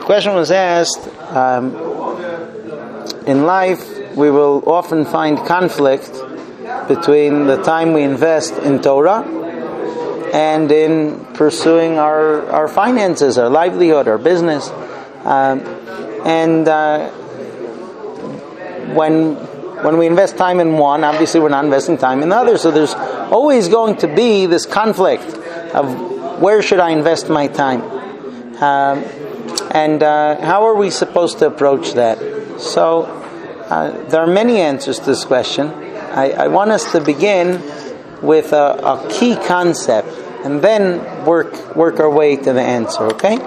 question was asked, in life we will often find conflict between the time we invest in Torah and in pursuing our finances, our livelihood, our business. When we invest time in one, obviously we're not investing time in the other. So there's always going to be this conflict of where should I invest my time? And how are we supposed to approach that? So there are many answers to this question. I want us to begin with a key concept and then work our way to the answer, okay?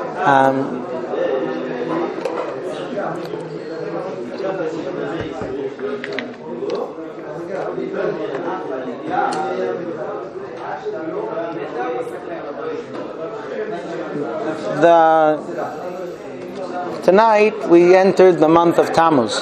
Tonight we entered the month of Tammuz,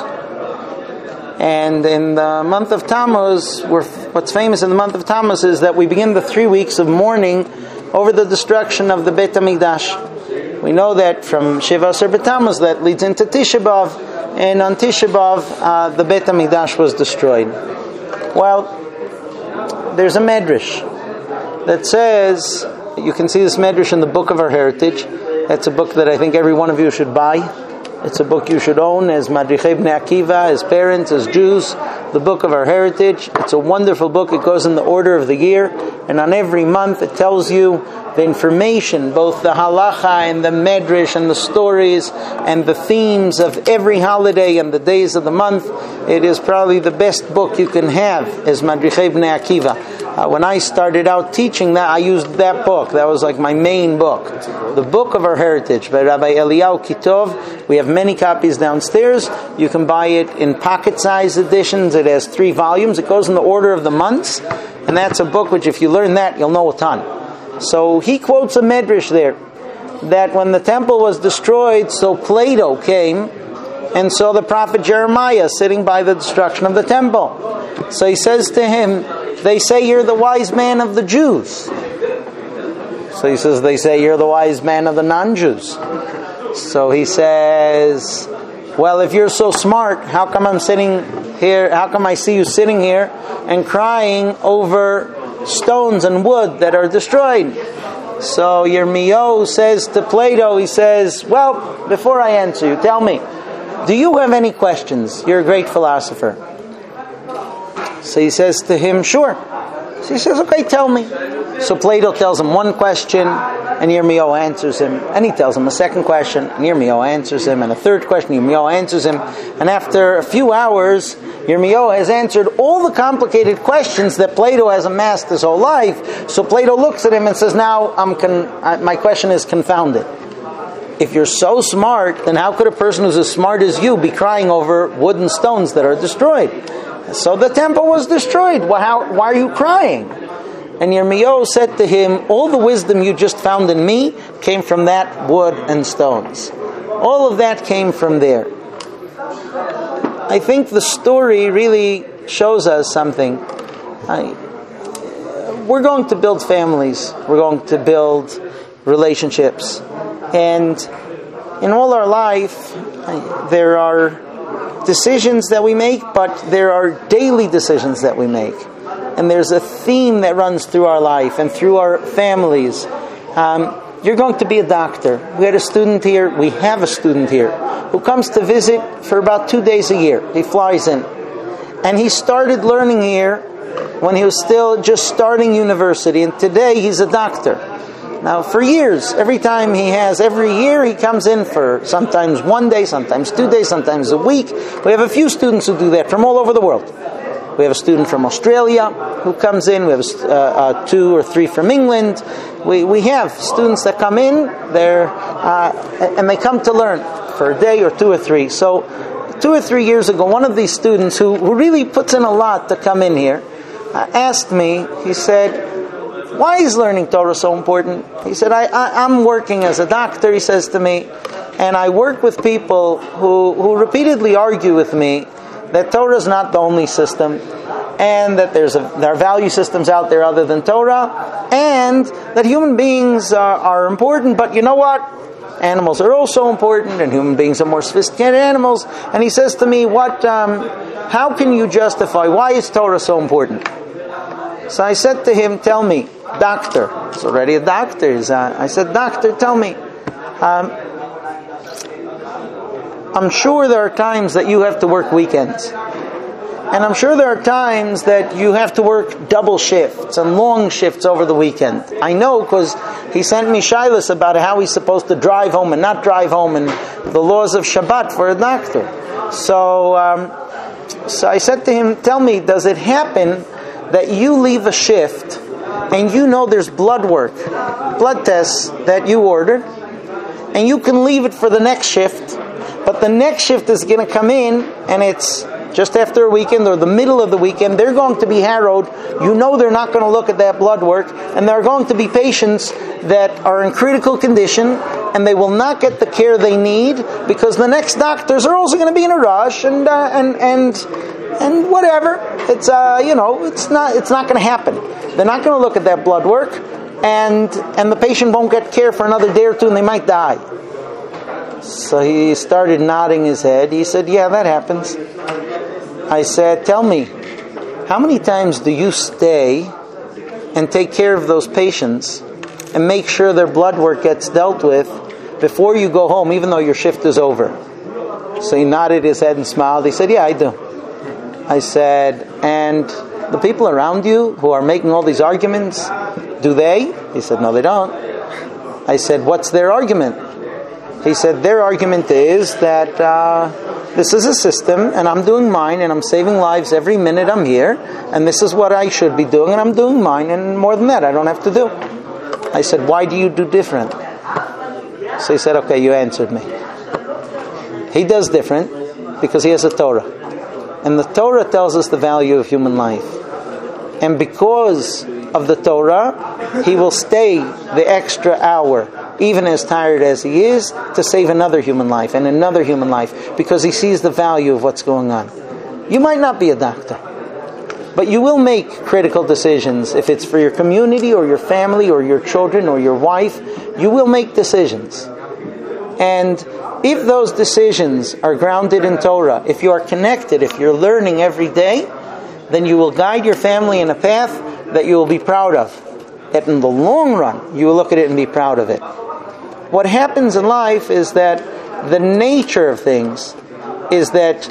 and in the month of Tammuz, what's famous in the month of Tammuz is that we begin the 3 weeks of mourning over the destruction of the Beit HaMikdash. We know that from Shiva Asar B'Tammuz that leads into Tisha B'Av, and on Tisha B'Av the Beit HaMikdash was destroyed. Well, there's a medrash that says, you can see this medrash in the Book of Our Heritage. That's a book that I think every one of you should buy. It's a book you should own as Madrichei Bnei Akiva, as parents, as Jews. The Book of Our Heritage. It's a wonderful book. It goes in the order of the year, and on every month it tells you the information, both the halacha and the medrash and the stories and the themes of every holiday and the days of the month. It is probably the best book you can have as Madrichei Bnei Akiva. When I started out teaching that, I used that book. That was like my main book. The Book of Our Heritage by Rabbi Eliyahu Kitov. We have many copies downstairs. You can buy it in pocket-sized editions. It has 3 volumes. It goes in the order of the months. And that's a book which, if you learn that, you'll know a ton. So he quotes a medrash there, that when the temple was destroyed, so Plato came and saw the prophet Jeremiah sitting by the destruction of the temple. So he says to him, they say you're the wise man of the Jews. So he says, they say you're the wise man of the non-Jews. So he says, well, if you're so smart, how come I'm sitting here? How come I see you sitting here and crying over stones and wood that are destroyed? So Yirmiyahu says to Plato, he says, well, before I answer you, tell me, do you have any questions? You're a great philosopher. So he says to him, sure. So he says, okay, tell me. So Plato tells him one question, and Yirmiyahu answers him. And he tells him a second question, and Yirmiyahu answers him. And a third question, Yirmiyahu answers him. And after a few hours, Yirmiyahu has answered all the complicated questions that Plato has amassed his whole life. So Plato looks at him and says, now my question is confounded. If you're so smart, then how could a person who's as smart as you be crying over wood and stones that are destroyed? So the temple was destroyed. Why are you crying? And Yirmiyahu said to him, all the wisdom you just found in me came from that wood and stones. All of that came from there. I think the story really shows us something. We're going to build families. We're going to build relationships. And in all our life, there are decisions that we make, but there are daily decisions that we make. And there's a theme that runs through our life and through our families. You're going to be a doctor. We have a student here who comes to visit for about 2 days a year. He flies in. And he started learning here when he was still just starting university. And today he's a doctor. Now, for years, every year he comes in for sometimes 1 day, sometimes 2 days, sometimes a week. We have a few students who do that from all over the world. We have a student from Australia who comes in. We have 2 or 3 from England. We have students that come in there, and they come to learn for a day or 2 or 3. So 2 or 3 years ago, one of these students who really puts in a lot to come in here asked me, he said, why is learning Torah so important? He said, I'm working as a doctor, he says to me, and I work with people who repeatedly argue with me that Torah is not the only system, and that there are value systems out there other than Torah, and that human beings are important, but you know what? Animals are also important, and human beings are more sophisticated animals. And he says to me, how can you justify, why is Torah so important? So I said to him, tell me, doctor. It's already a doctor. I said, doctor, tell me. I'm sure there are times that you have to work weekends. And I'm sure there are times that you have to work double shifts and long shifts over the weekend. I know because he sent me shilas about how he's supposed to drive home and not drive home and the laws of Shabbat for a doctor. So I said to him, tell me, does it happen that you leave a shift and you know there's blood tests that you ordered, and you can leave it for the next shift, but the next shift is going to come in and it's just after a weekend or the middle of the weekend, they're going to be harrowed. You know they're not going to look at that blood work, and there are going to be patients that are in critical condition, and they will not get the care they need because the next doctors are also going to be in a rush and whatever. It's it's not going to happen. They're not going to look at that blood work, and the patient won't get care for another day or two, and they might die. So he started nodding his head. He said, yeah, that happens. I said, tell me, how many times do you stay and take care of those patients and make sure their blood work gets dealt with before you go home, even though your shift is over? So he nodded his head and smiled. He said, yeah, I do. I said, and the people around you who are making all these arguments, do they? He said, no, they don't. I said, what's their argument? He said, their argument is that this is a system, and I'm doing mine, and I'm saving lives every minute I'm here, and this is what I should be doing, and I'm doing mine, and more than that, I don't have to do. I said, why do you do different? So he said, okay, you answered me. He does different because he has a Torah. And the Torah tells us the value of human life. And because of the Torah, he will stay the extra hour, even as tired as he is, to save another human life and another human life, because he sees the value of what's going on. You might not be a doctor, but you will make critical decisions. If it's for your community or your family or your children or your wife, you will make decisions. And if those decisions are grounded in Torah, if you are connected, if you're learning every day, then you will guide your family in a path that you will be proud of. That in the long run, you will look at it and be proud of it. What happens in life is that the nature of things is that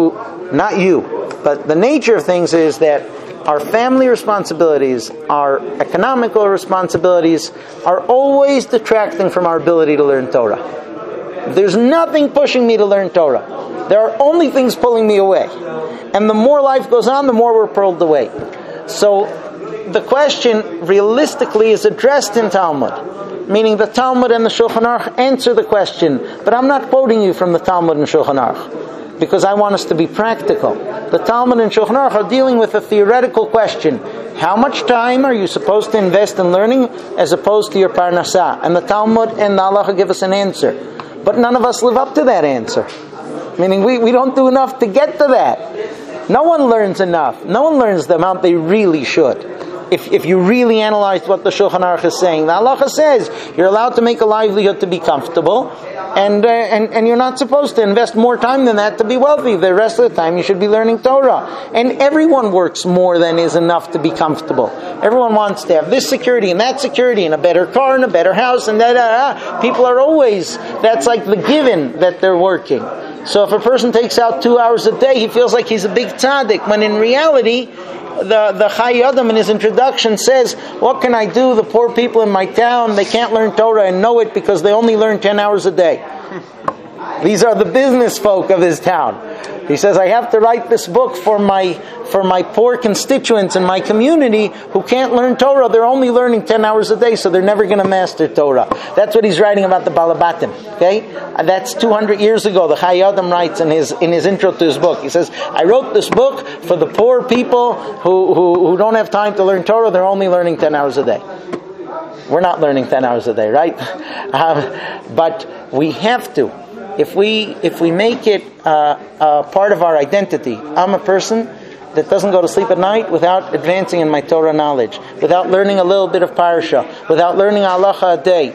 but the nature of things is that our family responsibilities, our economical responsibilities are always detracting from our ability to learn Torah. There's nothing pushing me to learn Torah. There are only things pulling me away. And the more life goes on, the more we're pulled away. So the question realistically is addressed in Talmud. Meaning the Talmud and the Shulchan Aruch answer the question. But I'm not quoting you from the Talmud and Shulchan Aruch, because I want us to be practical. The Talmud and Shulchan Aruch are dealing with a theoretical question. How much time are you supposed to invest in learning as opposed to your parnasah? And the Talmud and the Halacha give us an answer. But none of us live up to that answer. Meaning we don't do enough to get to that. No one learns enough. No one learns the amount they really should. If you really analyze what the Shulchan Aruch is saying, the Halacha says you're allowed to make a livelihood to be comfortable, and you're not supposed to invest more time than that to be wealthy. The rest of the time you should be learning Torah. And everyone works more than is enough to be comfortable. Everyone wants to have this security and that security and a better car and a better house and People are always, that's like the given that they're working. So if a person takes out 2 hours a day, he feels like he's a big tzaddik, when in reality, the Chai Adam in his introduction says, what can I do? The poor people in my town, they can't learn Torah and know it because they only learn 10 hours a day. These are the business folk of his town. He says, I have to write this book for my poor constituents in my community who can't learn Torah. They're only learning 10 hours a day, so they're never going to master Torah. That's what he's writing about the Balabatim. Okay? That's 200 years ago. The Chai Adam writes in his intro to his book. He says, I wrote this book for the poor people who don't have time to learn Torah. They're only learning 10 hours a day. We're not learning 10 hours a day, right? But we have to. if we make it a part of our identity. I'm a person that doesn't go to sleep at night without advancing in my Torah knowledge, without learning a little bit of Parsha, without learning halacha a day.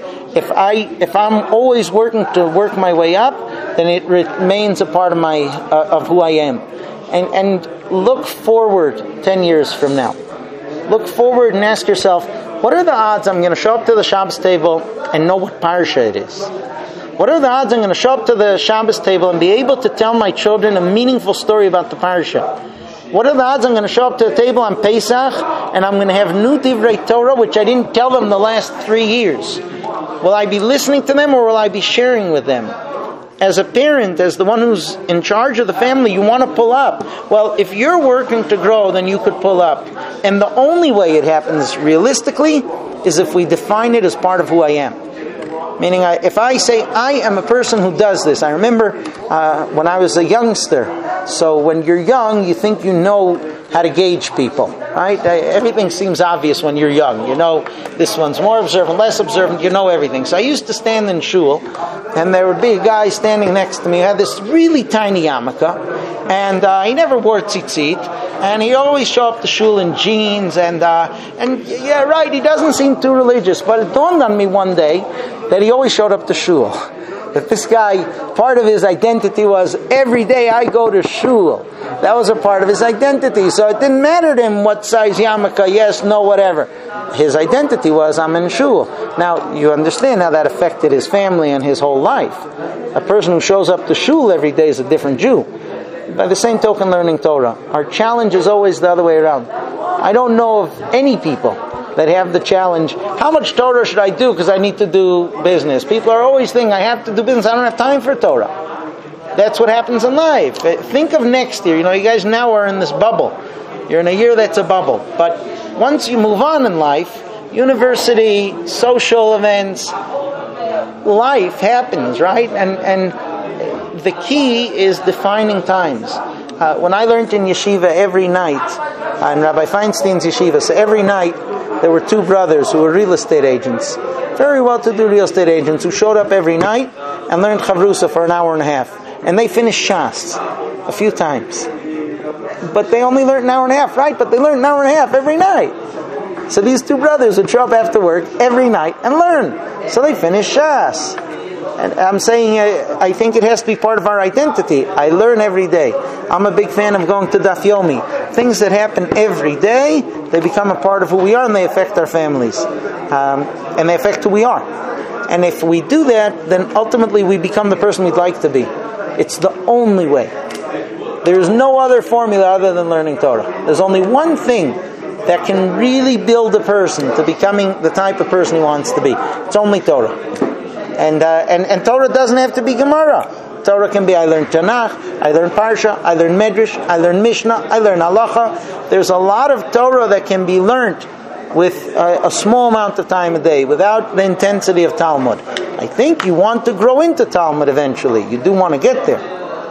If I'm always working to work my way up, then it remains a part of who I am. And look forward 10 years from now. Look forward and ask yourself, what are the odds I'm going to show up to the Shabbos table and know what Parsha it is? What are the odds I'm going to show up to the Shabbos table and be able to tell my children a meaningful story about the Parsha? What are the odds I'm going to show up to the table on Pesach and I'm going to have new Divrei Torah, which I didn't tell them the last 3 years? Will I be listening to them or will I be sharing with them? As a parent, as the one who's in charge of the family, you want to pull up. Well, if you're working to grow, then you could pull up. And the only way it happens realistically is if we define it as part of who I am. Meaning, if I say, I am a person who does this. I remember when I was a youngster. So when you're young, you think you know how to gauge people, right? Everything seems obvious when you're young. You know, this one's more observant, less observant. You know everything. So I used to stand in shul, and there would be a guy standing next to me who had this really tiny yarmulke, and he never wore tzitzit, and he always show up to shul in jeans, and yeah, right, he doesn't seem too religious, but it dawned on me one day that he always showed up to shul. That this guy, part of his identity was, every day I go to shul. That was a part of his identity. So it didn't matter to him what size yarmulke, yes, no, whatever. His identity was, I'm in shul. Now, you understand how that affected his family and his whole life. A person who shows up to shul every day is a different Jew. By the same token, learning Torah. Our challenge is always the other way around. I don't know of any people that have the challenge, how much Torah should I do because I need to do business? People are always thinking, I have to do business, I don't have time for Torah. That's what happens in life. Think of next year. You know, you guys now are in this bubble. You're in a year that's a bubble. But once you move on in life, university, social events, life happens, right? And the key is defining times. When I learned in yeshiva every night, in Rabbi Feinstein's yeshiva, so every night there were two brothers who were real estate agents, very well-to-do real estate agents, who showed up every night and learned Chavrusa for an hour and a half. And they finished Shas a few times. But they only learned an hour and a half, right? But they learned an hour and a half every night. So these two brothers would show up after work every night and learn. So they finished Shas. And I'm saying, I think it has to be part of our identity. I learn every day. I'm a big fan of going to Daf Yomi. Things that happen every day, they become a part of who we are and they affect our families. And they affect who we are. And if we do that, then ultimately we become the person we'd like to be. It's the only way. There's no other formula other than learning Torah. There's only one thing that can really build a person to becoming the type of person he wants to be. It's only Torah. And Torah doesn't have to be Gemara. Torah can be, I learn Tanakh, I learn Parsha, I learn Medrash, I learn Mishnah, I learn Halacha. There's a lot of Torah that can be learned with a small amount of time a day, without the intensity of Talmud. I think you want to grow into Talmud eventually. You do want to get there.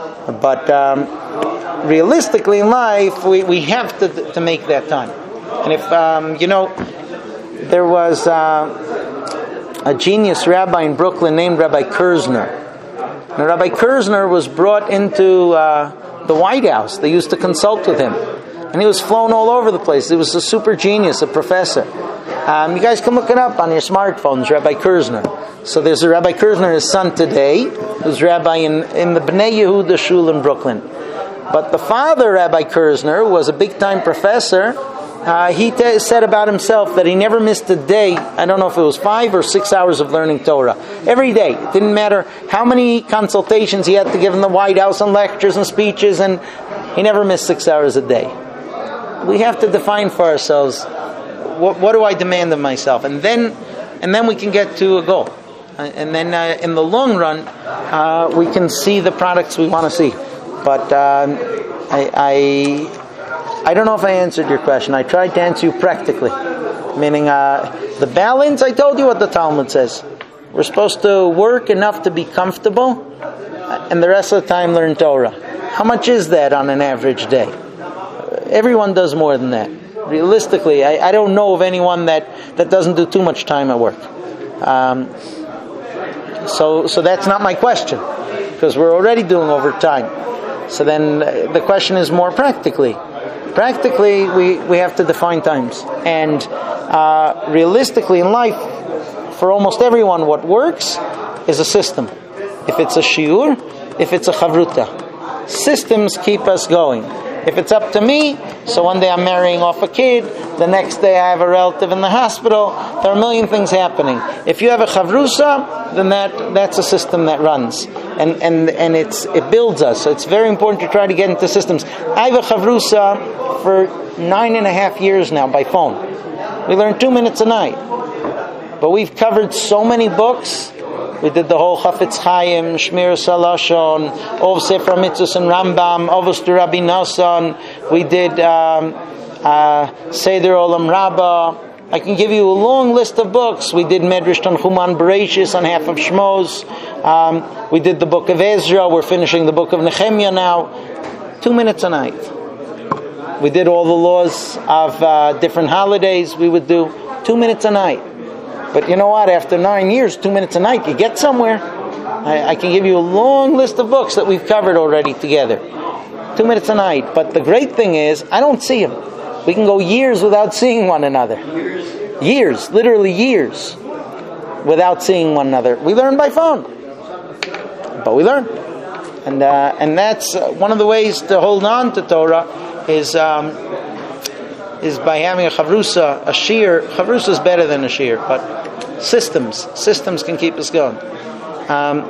But realistically in life, we have to make that time. And if, there was a genius rabbi in Brooklyn named Rabbi Kerzner. Now, Rabbi Kerzner was brought into the White House. They used to consult with him. And he was flown all over the place. He was a super genius, a professor. You guys can look it up on your smartphones, Rabbi Kerzner. So there's a Rabbi Kerzner, his son today, who's rabbi in the Bnei Yehuda Shul in Brooklyn. But the father, Rabbi Kerzner, was a big-time professor. He said about himself that he never missed a day. I don't know if it was 5 or 6 hours of learning Torah. Every day. It didn't matter how many consultations he had to give in the White House and lectures and speeches, and he never missed 6 hours a day. We have to define for ourselves, what do I demand of myself? And then we can get to a goal. And then in the long run, we can see the products we want to see. But I don't know if I answered your question. I tried to answer you practically. Meaning, the balance, I told you what the Talmud says. We're supposed to work enough to be comfortable, and the rest of the time learn Torah. How much is that on an average day? Everyone does more than that. Realistically, I don't know of anyone that doesn't do too much time at work. So that's not my question. because we're already doing overtime. So then the question is more practically. Practically, we have to define times. And realistically in life, for almost everyone, what works is a system. If it's a shiur, if it's a chavruta. Systems keep us going. If it's up to me, so one day I'm marrying off a kid, the next day I have a relative in the hospital, there are a million things happening. If you have a chavrusa, then that's a system that runs. And it builds us. So it's very important to try to get into systems. I have a chavrusa for 9.5 years now by phone. We learn 2 minutes a night. But we've covered so many books. We did the whole Chafetz Chaim, Shmir Salashon, Ov Sefer Mitzvos and Rambam, Ovos to Rabbi Nosson. We did Seder Olam Rabbah. I can give you a long list of books. We did Medrash Tanchuman Bereshis on half of Shmos. We did the book of Ezra. We're finishing the book of Nehemiah now. 2 minutes a night. We did all the laws of different holidays. We would do 2 minutes a night. But you know what? After 9 years, 2 minutes a night, you get somewhere. I can give you a long list of books that we've covered already together. 2 minutes a night. But the great thing is, I don't see them. We can go years without seeing one another. Years, literally years, without seeing one another. We learn by phone. But we learn. And that's one of the ways to hold on to Torah is by having a chavrusa, a shir. Chavrusa is better than a shir, but systems can keep us going.